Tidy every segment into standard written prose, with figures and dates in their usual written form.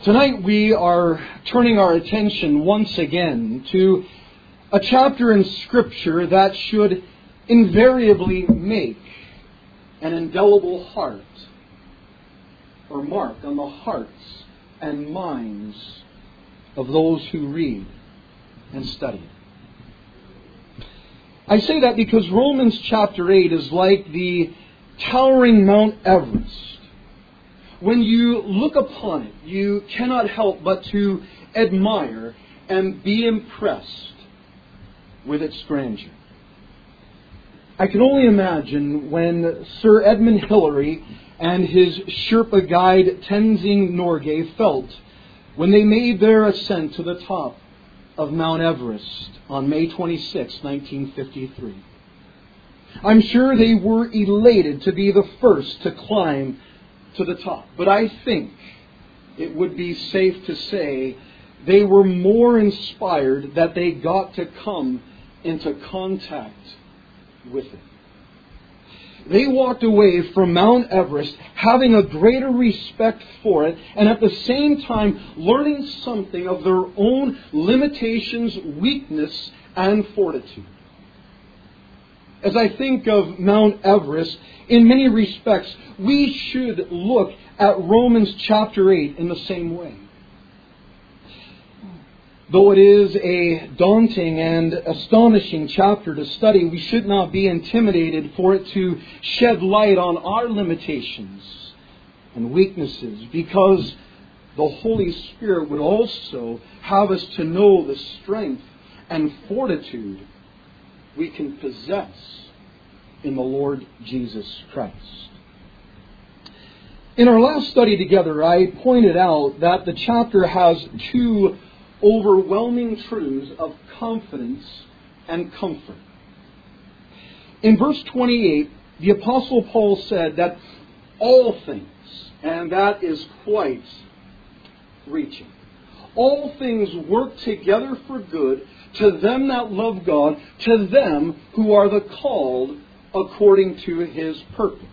Tonight we are turning our attention once again to a chapter in Scripture that should invariably make an indelible heart or mark on the hearts and minds of those who read and study. I say that because Romans chapter 8 is like the towering Mount Everest. When you look upon it, you cannot help but to admire and be impressed with its grandeur. I can only imagine when Sir Edmund Hillary and his Sherpa guide Tenzing Norgay felt when they made their ascent to the top of Mount Everest on May 26, 1953. I'm sure they were elated to be the first to climb to the top. But I think it would be safe to say they were more inspired that they got to come into contact with it. They walked away from Mount Everest having a greater respect for it and at the same time learning something of their own limitations, weakness, and fortitude. As I think of Mount Everest, in many respects, we should look at Romans chapter 8 in the same way. Though it is a daunting and astonishing chapter to study, we should not be intimidated for it to shed light on our limitations and weaknesses, because the Holy Spirit would also have us to know the strength and fortitude we can possess in the Lord Jesus Christ. In our last study together, I pointed out that the chapter has two overwhelming truths of confidence and comfort. In verse 28, the Apostle Paul said that all things, and that is quite reaching, all things work together for good to them that love God, to them who are the called according to His purpose.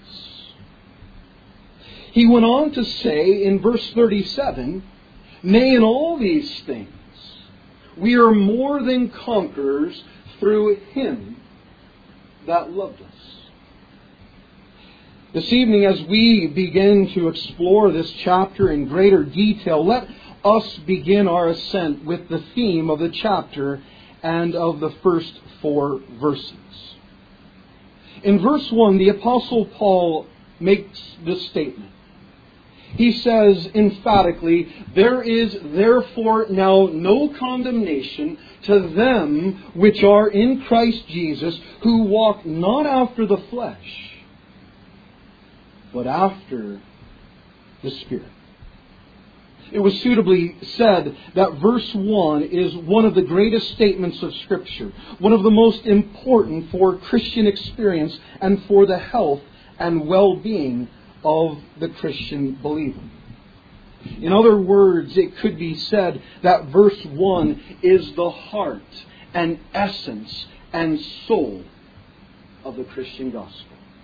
He went on to say in verse 37, nay, in all these things, we are more than conquerors through Him that loved us. This evening, as we begin to explore this chapter in greater detail, let us begin our ascent with the theme of the chapter and of the first 4 verses. In verse 1, the Apostle Paul makes this statement. He says emphatically, there is therefore now no condemnation to them which are in Christ Jesus, who walk not after the flesh, but after the Spirit. It was suitably said that verse 1 is one of the greatest statements of Scripture, one of the most important for Christian experience and for the health and well-being of the Christian believer. In other words, it could be said that verse 1 is the heart and essence and soul of the Christian gospel.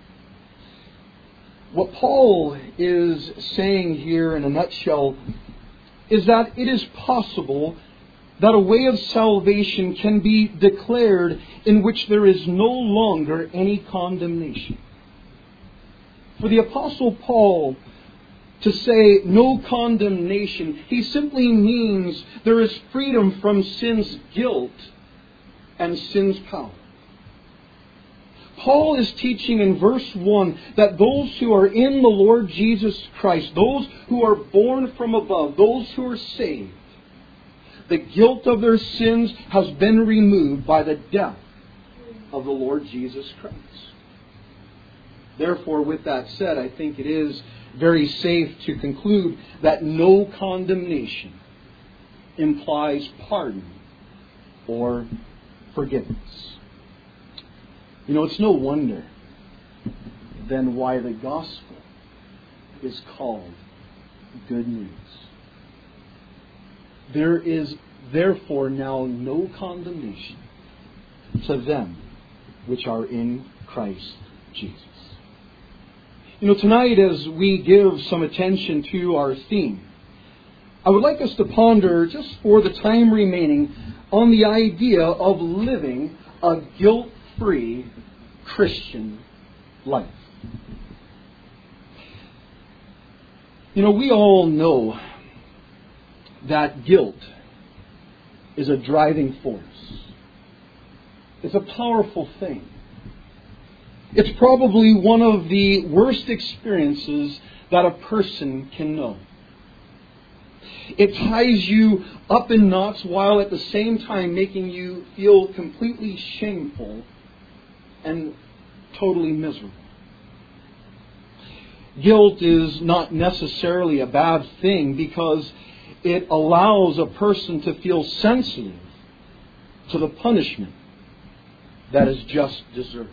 What Paul is saying here in a nutshell is that it is possible that a way of salvation can be declared in which there is no longer any condemnation. For the Apostle Paul to say no condemnation, he simply means there is freedom from sin's guilt and sin's power. Paul is teaching in verse 1 that those who are in the Lord Jesus Christ, those who are born from above, those who are saved, the guilt of their sins has been removed by the death of the Lord Jesus Christ. Therefore, with that said, I think it is very safe to conclude that no condemnation implies pardon or forgiveness. You know, it's no wonder then why the gospel is called good news. There is therefore now no condemnation to them which are in Christ Jesus. You know, tonight as we give some attention to our theme, I would like us to ponder, just for the time remaining, on the idea of living a guilt-free Christian life. We all know that guilt is a driving force. It's a powerful thing. It's probably one of the worst experiences that a person can know. It ties you up in knots while at the same time making you feel completely shameful and totally miserable. Guilt is not necessarily a bad thing because it allows a person to feel sensitive to the punishment that is just deserved.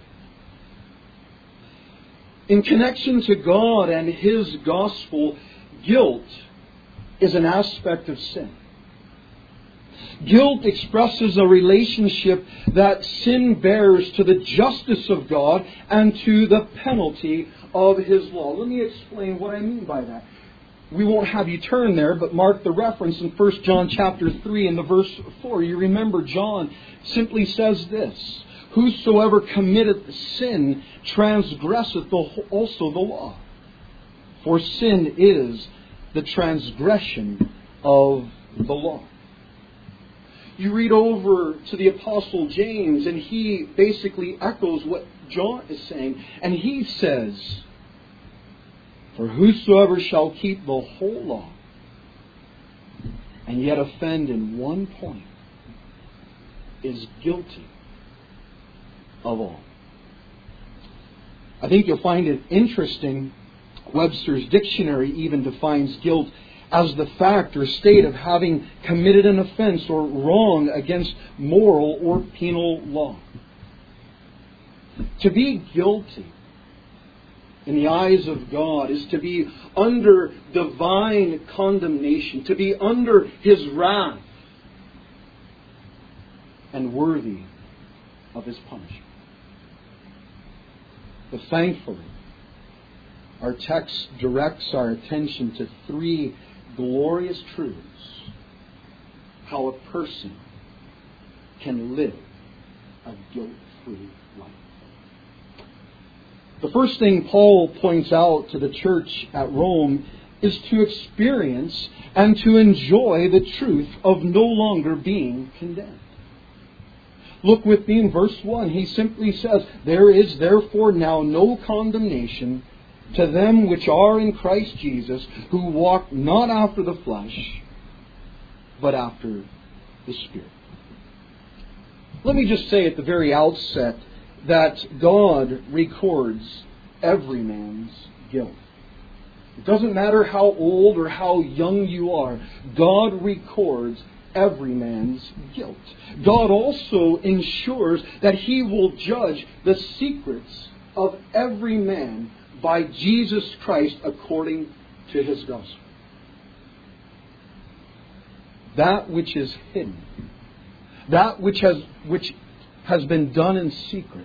In connection to God and His gospel, guilt is an aspect of sin. Guilt expresses a relationship that sin bears to the justice of God and to the penalty of His law. Let me explain what I mean by that. We won't have you turn there, but mark the reference in 1 John chapter 3 and the verse 4. You remember John simply says this: "Whosoever committeth sin transgresseth also the law. For sin is the transgression of the law." You read over to the Apostle James, and he basically echoes what John is saying. And he says, "For whosoever shall keep the whole law, and yet offend in one point, is guilty of all." I think you'll find it interesting. Webster's dictionary even defines guilt as the fact or state of having committed an offense or wrong against moral or penal law. To be guilty in the eyes of God is to be under divine condemnation, to be under His wrath, and worthy of His punishment. But thankfully, our text directs our attention to three glorious truths: how a person can live a guilt-free life. The first thing Paul points out to the church at Rome is to experience and to enjoy the truth of no longer being condemned. Look with me in verse 1. He simply says, "There is therefore now no condemnation to them which are in Christ Jesus, who walk not after the flesh, but after the Spirit." Let me just say at the very outset that God records every man's guilt. It doesn't matter how old or how young you are, God records every man's guilt. God also ensures that He will judge the secrets of every man by Jesus Christ according to His gospel. That which is hidden, that which has been done in secret,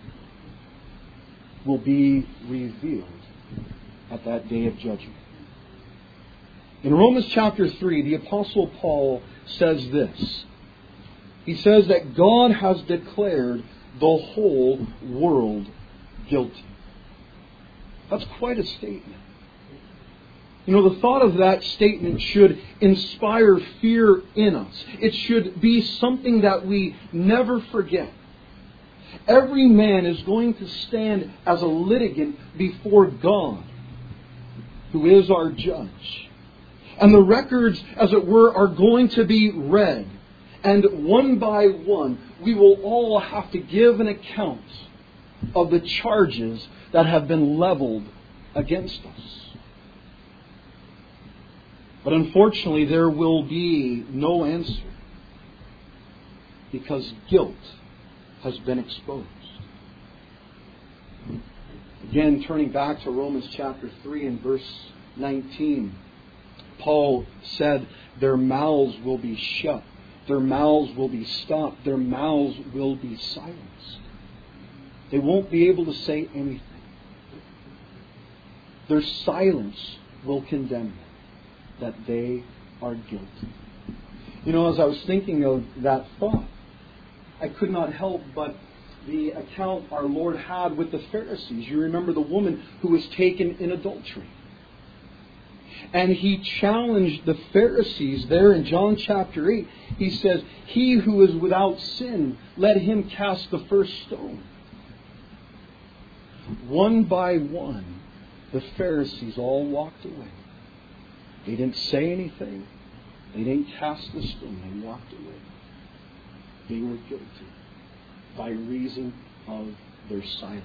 will be revealed at that day of judgment. In Romans chapter 3, the Apostle Paul says this. He says that God has declared the whole world guilty. That's quite a statement. The thought of that statement should inspire fear in us. It should be something that we never forget. Every man is going to stand as a litigant before God, who is our judge. And the records, as it were, are going to be read. And one by one, we will all have to give an account of the charges that have been leveled against us. But unfortunately, there will be no answer, because guilt has been exposed. Again, turning back to Romans chapter 3 and verse 19, Paul said, "Their mouths will be shut. Their mouths will be stopped. Their mouths will be silenced." They won't be able to say anything. Their silence will condemn them, that they are guilty. You know, as I was thinking of that thought, I could not help but the account our Lord had with the Pharisees. You remember the woman who was taken in adultery. And He challenged the Pharisees there in John chapter 8. He says, "He who is without sin, let him cast the first stone." One by one, the Pharisees all walked away. They didn't say anything. They didn't cast the stone. They walked away. They were guilty by reason of their silence.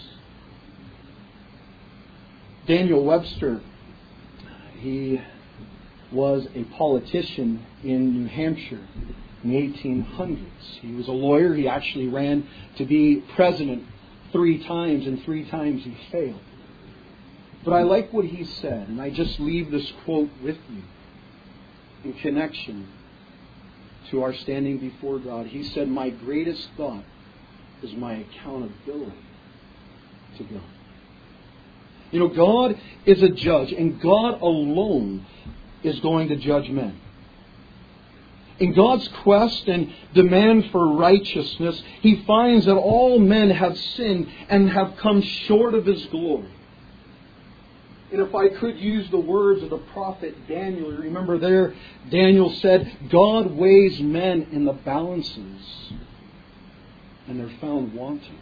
Daniel Webster, he was a politician in New Hampshire in the 1800s. He was a lawyer. He actually ran to be president 3 times, and 3 times he failed. But I like what he said, and I just leave this quote with you in connection to our standing before God. He said, "My greatest thought is my accountability to God." You know, God is a judge, and God alone is going to judge men. In God's quest and demand for righteousness, He finds that all men have sinned and have come short of His glory. And if I could use the words of the prophet Daniel, remember there, Daniel said, "God weighs men in the balances, and they're found wanting."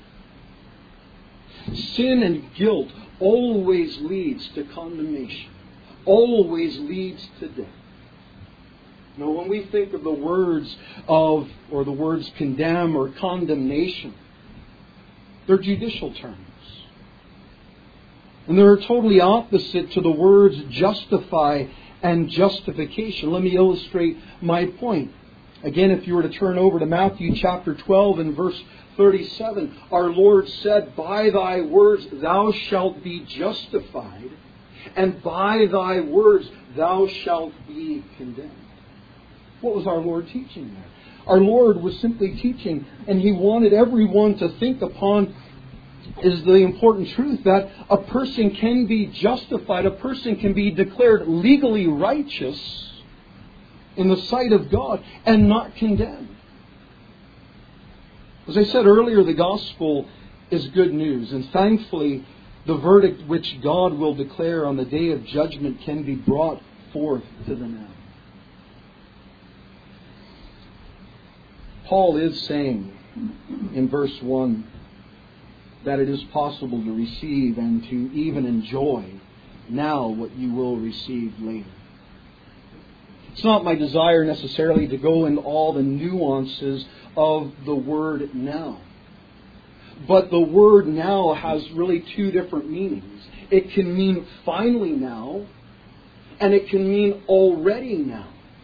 Sin and guilt always leads to condemnation, always leads to death. Now, when we think of the words condemn or condemnation, they're judicial terms. And they're totally opposite to the words justify and justification. Let me illustrate my point. Again, if you were to turn over to Matthew chapter 12 and verse 37, our Lord said, "By thy words thou shalt be justified, and by thy words thou shalt be condemned." What was our Lord teaching there? Our Lord was simply teaching, and He wanted everyone to think upon is the important truth that a person can be justified, a person can be declared legally righteous in the sight of God and not condemned. As I said earlier, the gospel is good news, and thankfully the verdict which God will declare on the day of judgment can be brought forth to the now. Paul is saying in verse 1 that it is possible to receive and to even enjoy now what you will receive later. It's not my desire necessarily to go into all the nuances of the word now. But the word now has really 2 different meanings. It can mean finally now, and it can mean already now.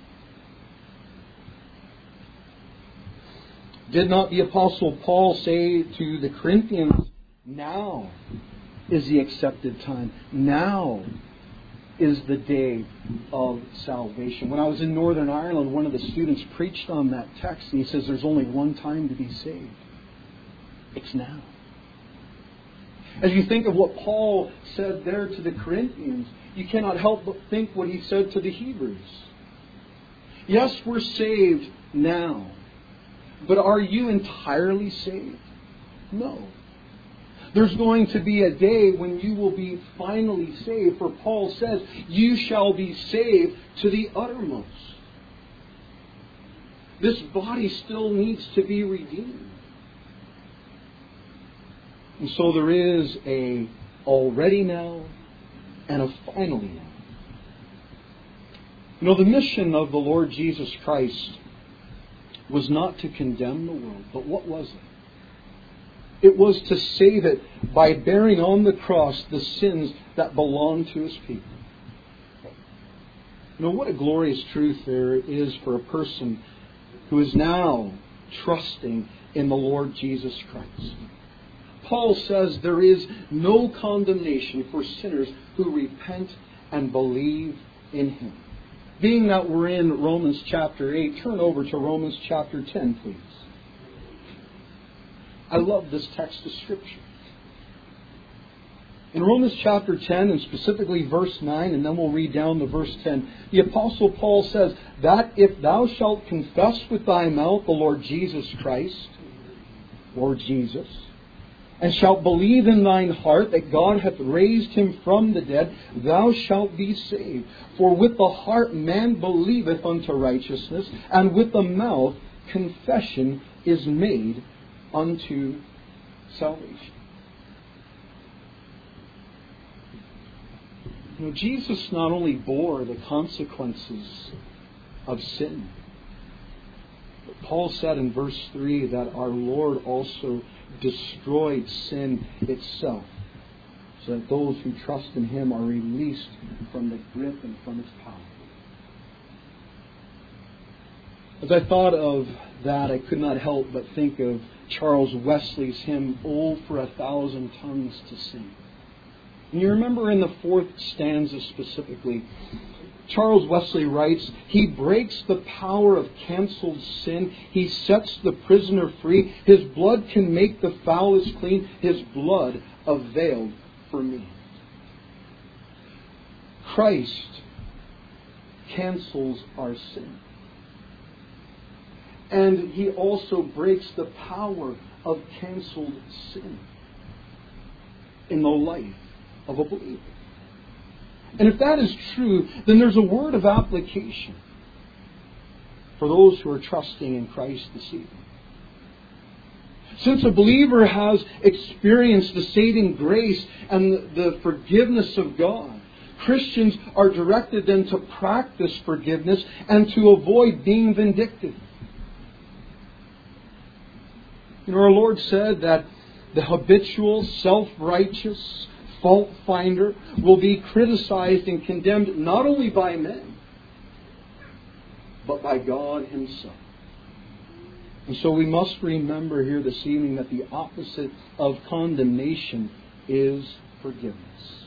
Did not the Apostle Paul say to the Corinthians, "Now is the accepted time. Now is the day of salvation." When I was in Northern Ireland, one of the students preached on that text, and he says there's only one time to be saved. It's now. As you think of what Paul said there to the Corinthians, you cannot help but think what he said to the Hebrews. Yes, we're saved now. But are you entirely saved? No. There's going to be a day when you will be finally saved. For Paul says, you shall be saved to the uttermost. This body still needs to be redeemed. And so there is a already now and a finally now. You know, the mission of the Lord Jesus Christ was not to condemn the world, but what was it? It was to save it by bearing on the cross the sins that belong to His people. You know, what a glorious truth there is for a person who is now trusting in the Lord Jesus Christ. Paul says there is no condemnation for sinners who repent and believe in Him. Being that we're in Romans chapter 8, turn over to Romans chapter 10, please. I love this text of Scripture. In Romans chapter 10, and specifically verse 9, and then we'll read down to verse 10, the Apostle Paul says that if thou shalt confess with thy mouth the Lord Jesus Christ, Lord Jesus, and shalt believe in thine heart that God hath raised him from the dead, thou shalt be saved. For with the heart man believeth unto righteousness, and with the mouth confession is made unto salvation. You know, Jesus not only bore the consequences of sin, but Paul said in verse 3 that our Lord also destroyed sin itself, so that those who trust in Him are released from the grip and from its power. As I thought of that, I could not help but think of Charles Wesley's hymn, "Oh, for 1,000 tongues to sing." And you remember in the 4th stanza specifically, Charles Wesley writes, "He breaks the power of cancelled sin. He sets the prisoner free. His blood can make the foulest clean. His blood availed for me." Christ cancels our sin. And He also breaks the power of cancelled sin in the life of a believer. And if that is true, then there's a word of application for those who are trusting in Christ this evening. Since a believer has experienced the saving grace and the forgiveness of God, Christians are directed then to practice forgiveness and to avoid being vindictive. You know, our Lord said that the habitual, self-righteous fault finder will be criticized and condemned not only by men, but by God Himself. And so we must remember here this evening that the opposite of condemnation is forgiveness.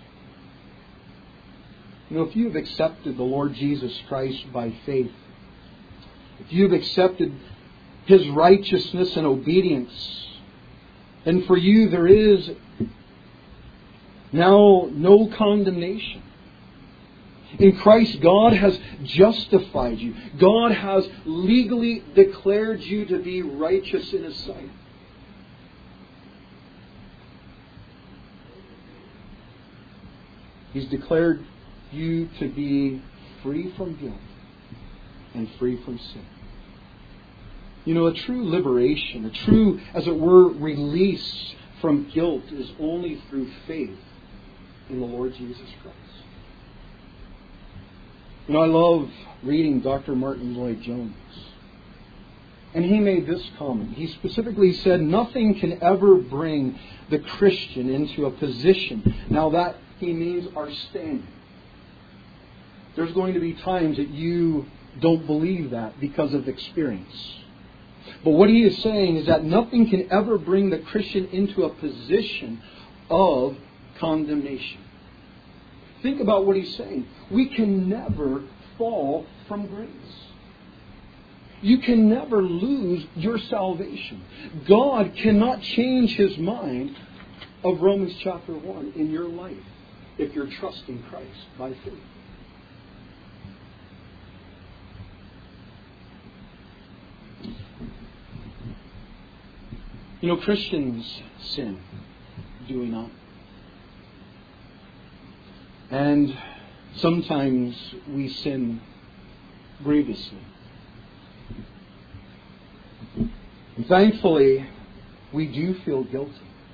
You know, if you have accepted the Lord Jesus Christ by faith, if you have accepted His righteousness and obedience, then for you there is now no condemnation. In Christ, God has justified you. God has legally declared you to be righteous in His sight. He's declared you to be free from guilt and free from sin. You know, a true liberation, a true, as it were, release from guilt is only through faith in the Lord Jesus Christ. You know, I love reading Dr. Martin Lloyd-Jones. And he made this comment. He specifically said, nothing can ever bring the Christian into a position. Now that he means our standing. There's going to be times that you don't believe that because of experience. But what he is saying is that nothing can ever bring the Christian into a position of condemnation. Think about what he's saying. We can never fall from grace. You can never lose your salvation. God cannot change His mind of Romans chapter 1 in your life if you're trusting Christ by faith. You know, Christians sin, do we not? And sometimes we sin grievously. And thankfully, we do feel guilty.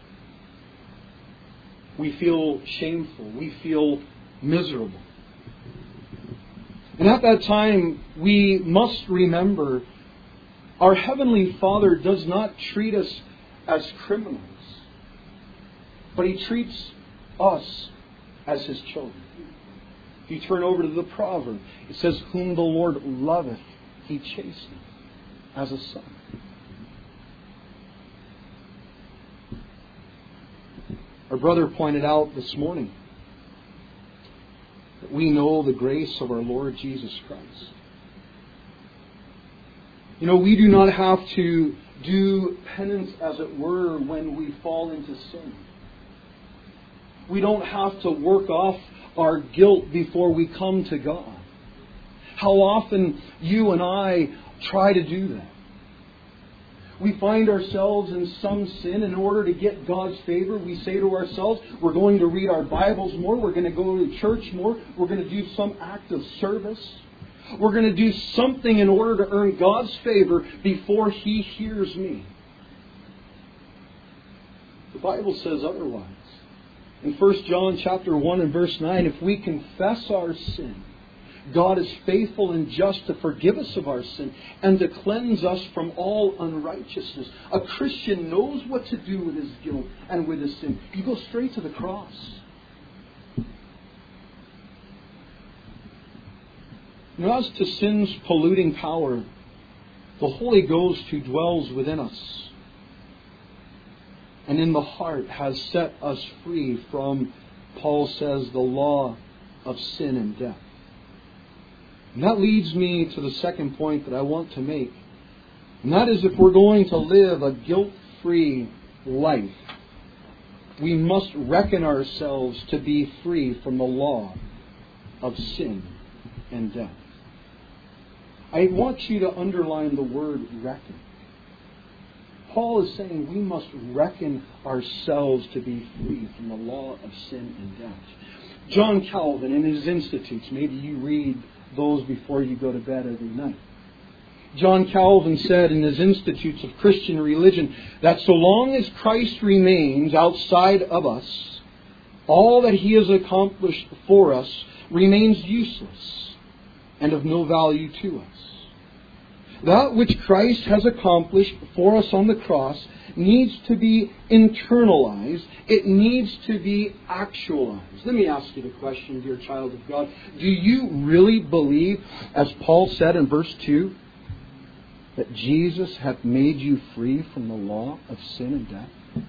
We feel shameful. We feel miserable. And at that time, we must remember our Heavenly Father does not treat us as criminals, but He treats us as His children. If you turn over to the proverb, it says, "Whom the Lord loveth, He chasteneth as a son." Our brother pointed out this morning that we know the grace of our Lord Jesus Christ. You know, we do not have to do penance, as it were, when we fall into sin. We don't have to work off our guilt before we come to God. How often you and I try to do that. We find ourselves in some sin. In order to get God's favor, we say to ourselves, we're going to read our Bibles more, we're going to go to church more, we're going to do some act of service. We're going to do something in order to earn God's favor before He hears me. The Bible says otherwise. In 1 John chapter 1 and verse 9, if we confess our sin, God is faithful and just to forgive us of our sin and to cleanse us from all unrighteousness. A Christian knows what to do with his guilt and with his sin. You go straight to the cross. Now, as to sin's polluting power, the Holy Ghost who dwells within us and in the heart has set us free from, Paul says, the law of sin and death. And that leads me to the second point that I want to make. And that is, if we're going to live a guilt-free life, we must reckon ourselves to be free from the law of sin and death. I want you to underline the word reckon. Paul is saying we must reckon ourselves to be free from the law of sin and death. John Calvin, in his Institutes, maybe you read those before you go to bed every night. John Calvin said in his Institutes of Christian Religion that so long as Christ remains outside of us, all that He has accomplished for us remains useless and of no value to us. That which Christ has accomplished for us on the cross needs to be internalized. It needs to be actualized. Let me ask you the question, dear child of God. Do you really believe, as Paul said in verse 2, that Jesus hath made you free from the law of sin and death?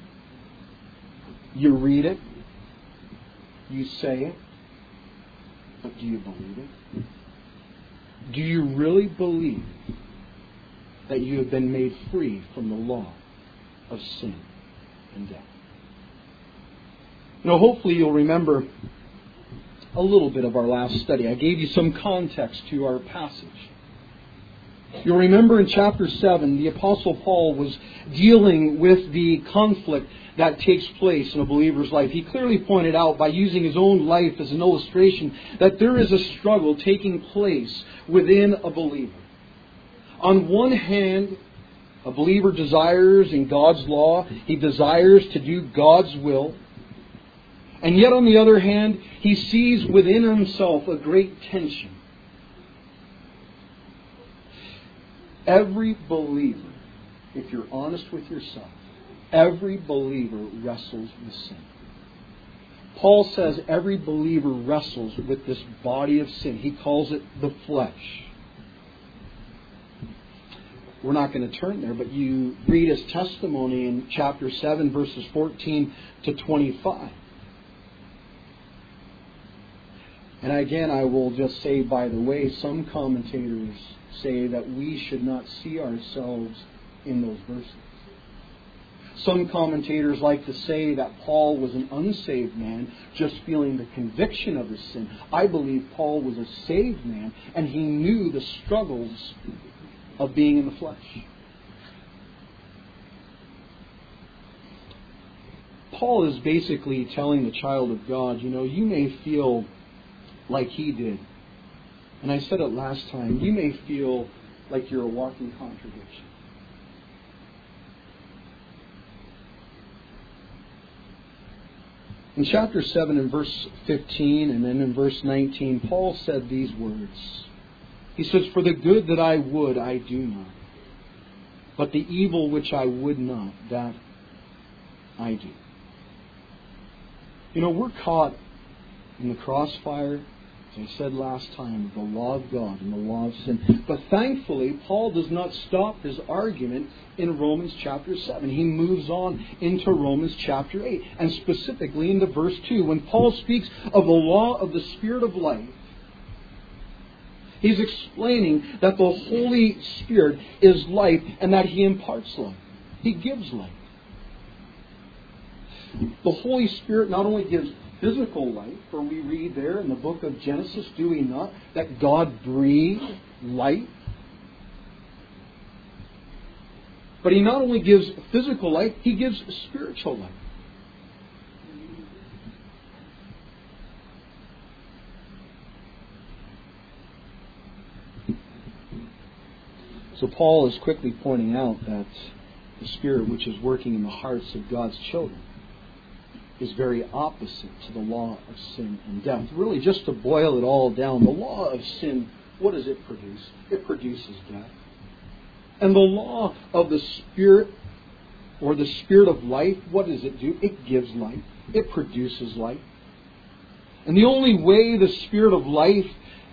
You read it, you say it, but do you believe it? Do you really believe that you have been made free from the law of sin and death? You know, hopefully you'll remember a little bit of our last study. I gave you some context to our passage. You'll remember in chapter 7, the Apostle Paul was dealing with the conflict that takes place in a believer's life. He clearly pointed out, by using his own life as an illustration, that there is a struggle taking place within a believer. On one hand, a believer desires in God's law, he desires to do God's will. And yet on the other hand, he sees within himself a great tension. Every believer, if you're honest with yourself, every believer wrestles with sin. Paul says every believer wrestles with this body of sin. He calls it the flesh. We're not going to turn there, but you read his testimony in chapter 7, verses 14 to 25. And again, I will just say, by the way, some commentators say that we should not see ourselves in those verses. Some commentators like to say that Paul was an unsaved man, just feeling the conviction of his sin. I believe Paul was a saved man, and he knew the struggles of being in the flesh. Paul is basically telling the child of God, you know, you may feel like he did. And I said it last time, you may feel like you're a walking contradiction. In chapter 7 and verse 15 and then in verse 19, Paul said these words. He says, "For the good that I would, I do not. But the evil which I would not, that I do." You know, we're caught in the crossfire, as I said last time, of the law of God and the law of sin. But thankfully, Paul does not stop his argument in Romans chapter 7. He moves on into Romans chapter 8, and specifically into verse 2. When Paul speaks of the law of the Spirit of life, he's explaining that the Holy Spirit is life and that He imparts life. He gives life. The Holy Spirit not only gives physical life, for we read there in the book of Genesis, do we not, that God breathed life? But He not only gives physical life, He gives spiritual life. So Paul is quickly pointing out that the Spirit which is working in the hearts of God's children is very opposite to the law of sin and death. Really, just to boil it all down, the law of sin, what does it produce? It produces death. And the law of the Spirit, or the Spirit of life, what does it do? It gives life. It produces life. And the only way the Spirit of life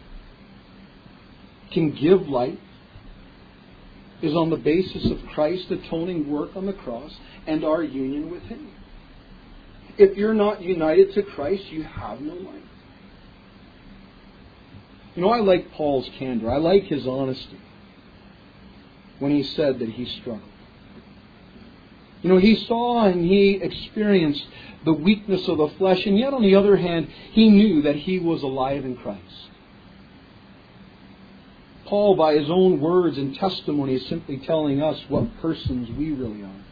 can give life is on the basis of Christ's atoning work on the cross and our union with Him. If you're not united to Christ, you have no life. You know, I like Paul's candor. I like his honesty when he said that he struggled. You know, he saw and he experienced the weakness of the flesh, and yet on the other hand, he knew that he was alive in Christ. Paul, by his own words and testimony, is simply telling us what persons we really are.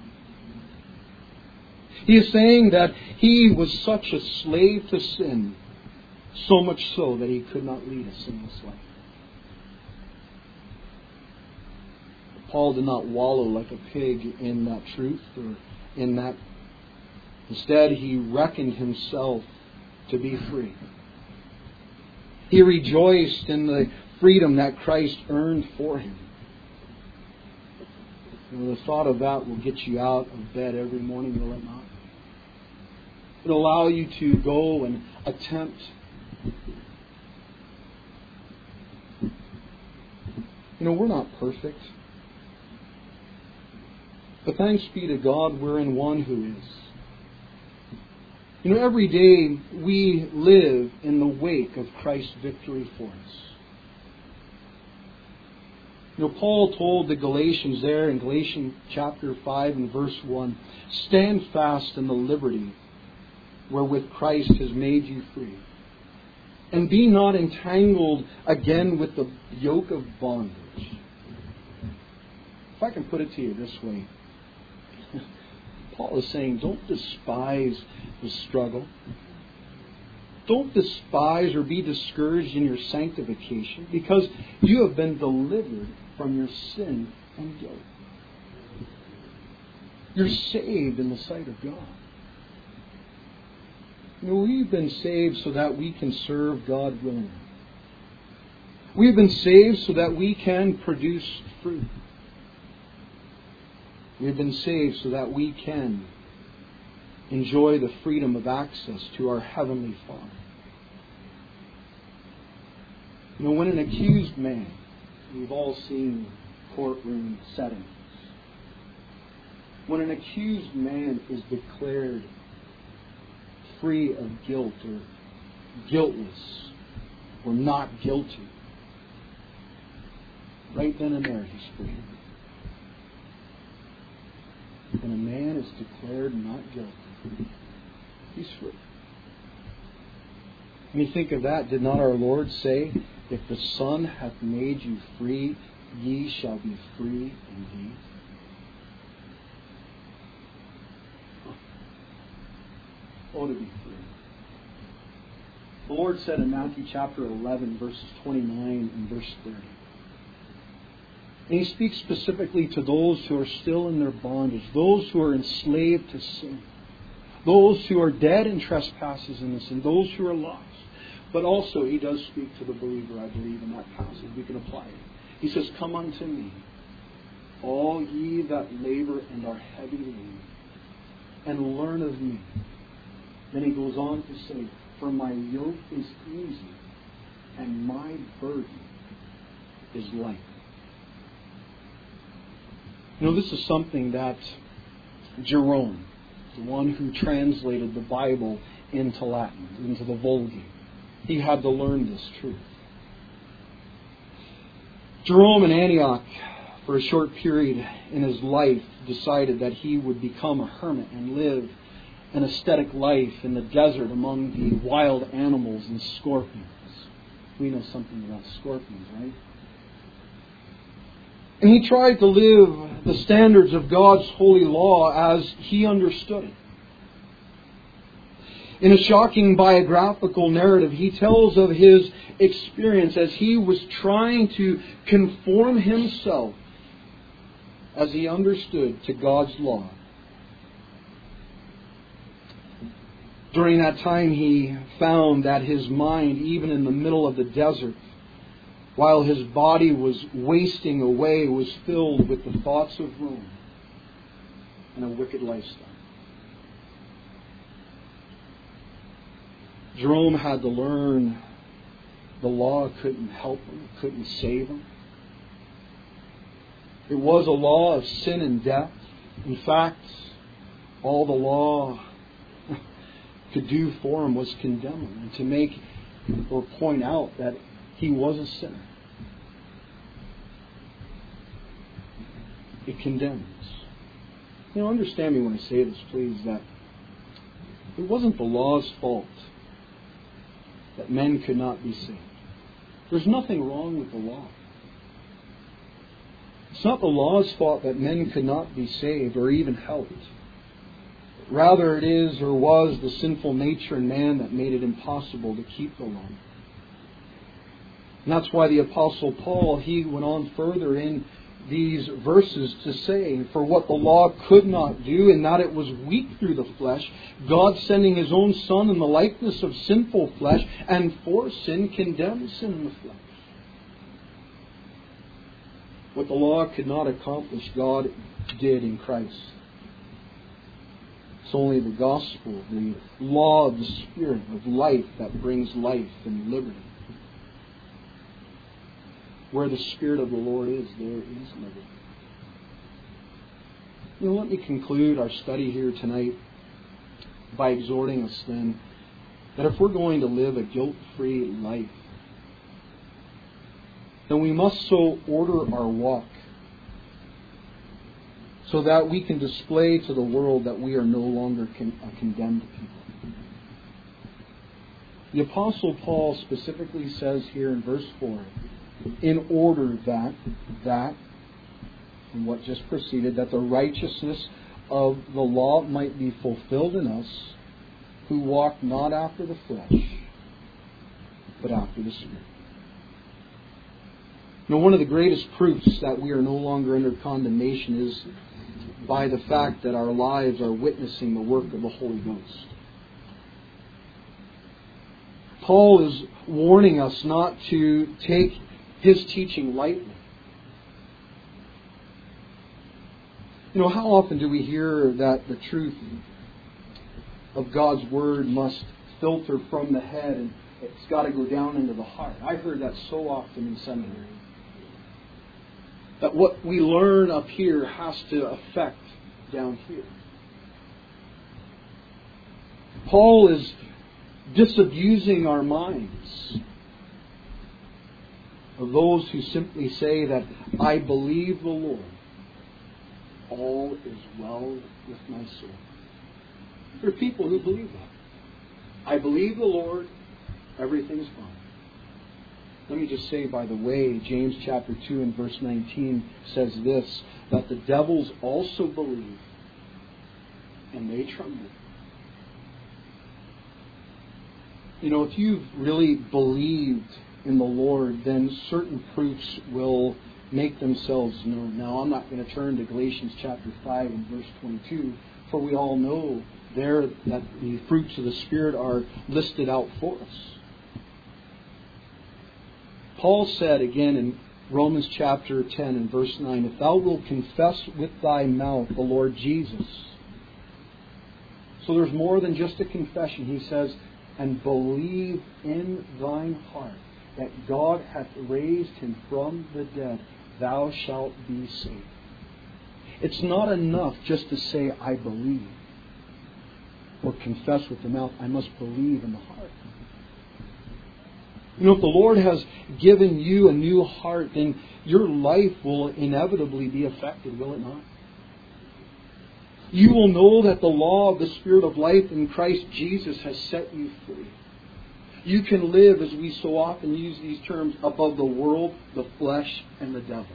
He is saying that he was such a slave to sin, so much so that he could not lead a sinless life. Paul did not wallow like a pig in that truth or in that. Instead, he reckoned himself to be free. He rejoiced in the freedom that Christ earned for him. And the thought of that will get you out of bed every morning, will it not? It'll allow you to go and attempt. You know, we're not perfect. But thanks be to God, we're in one who is. You know, every day we live in the wake of Christ's victory for us. You know, Paul told the Galatians there in Galatians chapter 5 and verse 1, stand fast in the liberty wherewith Christ has made you free. And be not entangled again with the yoke of bondage. If I can put it to you this way, Paul is saying, don't despise the struggle. Don't despise or be discouraged in your sanctification, because you have been delivered from your sin and guilt. You're saved in the sight of God. You know, we've been saved so that we can serve God willingly. We've been saved so that we can produce fruit. We've been saved so that we can enjoy the freedom of access to our Heavenly Father. You know, when an accused man, we've all seen courtroom settings, when an accused man is declared free of guilt or guiltless or not guilty, right then and there he's free. When a man is declared not guilty, he's free. When you think of that, did not our Lord say, if the Son hath made you free, ye shall be free indeed? Oh, to be free. The Lord said in Matthew chapter 11, verses 29 and verse 30. And He speaks specifically to those who are still in their bondage, those who are enslaved to sin, those who are dead in trespasses and sin, those who are lost. But also He does speak to the believer, I believe, in that passage. We can apply it. He says, come unto me, all ye that labor and are heavy laden, and learn of me. Then He goes on to say, for my yoke is easy, and my burden is light. You know, this is something that Jerome, the one who translated the Bible into Latin, into the Vulgate, he had to learn this truth. Jerome in Antioch, for a short period in his life, decided that he would become a hermit and live an ascetic life in the desert among the wild animals and scorpions. We know something about scorpions, right? And he tried to live the standards of God's holy law as he understood it. In a shocking biographical narrative, he tells of his experience as he was trying to conform himself as he understood to God's law. During that time, he found that his mind, even in the middle of the desert, while his body was wasting away, was filled with the thoughts of ruin and a wicked lifestyle. Jerome had to learn the law couldn't help him, couldn't save him. It was a law of sin and death. In fact, all the law could do for him was condemn him and to make or point out that he was a sinner. It condemns. Understand me when I say this, please, that it wasn't the law's fault that men could not be saved. There's nothing wrong with the law. It's not the law's fault that men could not be saved or even helped. Rather, it is or was the sinful nature in man that made it impossible to keep the law. And that's why the Apostle Paul, he went on further in these verses to say, for what the law could not do, in that it was weak through the flesh, God sending His own Son in the likeness of sinful flesh, and for sin condemned sin in the flesh. What the law could not accomplish, God did in Christ. It's only the gospel, the law of the Spirit of life, that brings life and liberty. Where the Spirit of the Lord is, there is liberty. Let me conclude our study here tonight by exhorting us then that if we're going to live a guilt-free life, then we must so order our walk so that we can display to the world that we are no longer a condemned people. The Apostle Paul specifically says here in verse 4, in order that, and what just preceded, that the righteousness of the law might be fulfilled in us, who walk not after the flesh, but after the Spirit. One of the greatest proofs that we are no longer under condemnation is by the fact that our lives are witnessing the work of the Holy Ghost. Paul is warning us not to take his teaching lightly. How often do we hear that the truth of God's Word must filter from the head and it's got to go down into the heart? I've heard that so often in seminary. That what we learn up here has to affect down here. Paul is disabusing our minds of those who simply say that I believe the Lord, all is well with my soul. There are people who believe that. I believe the Lord, everything's fine. Let me just say, by the way, James chapter 2 and verse 19 says this, that the devils also believe, and they tremble. If you've really believed in the Lord, then certain proofs will make themselves known. Now, I'm not going to turn to Galatians chapter 5 and verse 22, for we all know there that the fruits of the Spirit are listed out for us. Paul said again in Romans chapter 10 and verse 9, if thou wilt confess with thy mouth the Lord Jesus. So there's more than just a confession. He says, and believe in thine heart that God hath raised him from the dead, thou shalt be saved. It's not enough just to say, I believe, or confess with the mouth. I must believe in the heart. If the Lord has given you a new heart, then your life will inevitably be affected, will it not? You will know that the law of the Spirit of life in Christ Jesus has set you free. You can live, as we so often use these terms, above the world, the flesh, and the devil.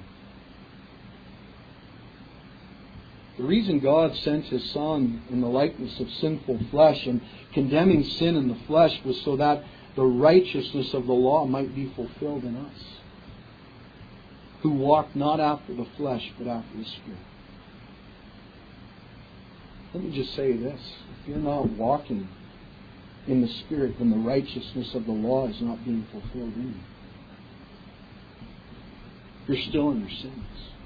The reason God sent His Son in the likeness of sinful flesh and condemning sin in the flesh was so that the righteousness of the law might be fulfilled in us, who walk not after the flesh, but after the Spirit. Let me just say this. If you're not walking in the Spirit, then the righteousness of the law is not being fulfilled in you. You're still in your sins.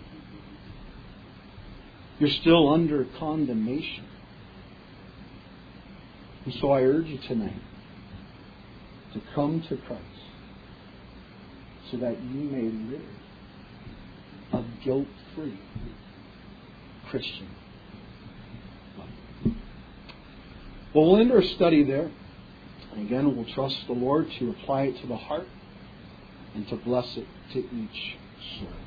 You're still under condemnation. And so I urge you tonight to come to Christ so that you may live a guilt-free Christian life. Well, we'll end our study there. And again, we'll trust the Lord to apply it to the heart and to bless it to each soul.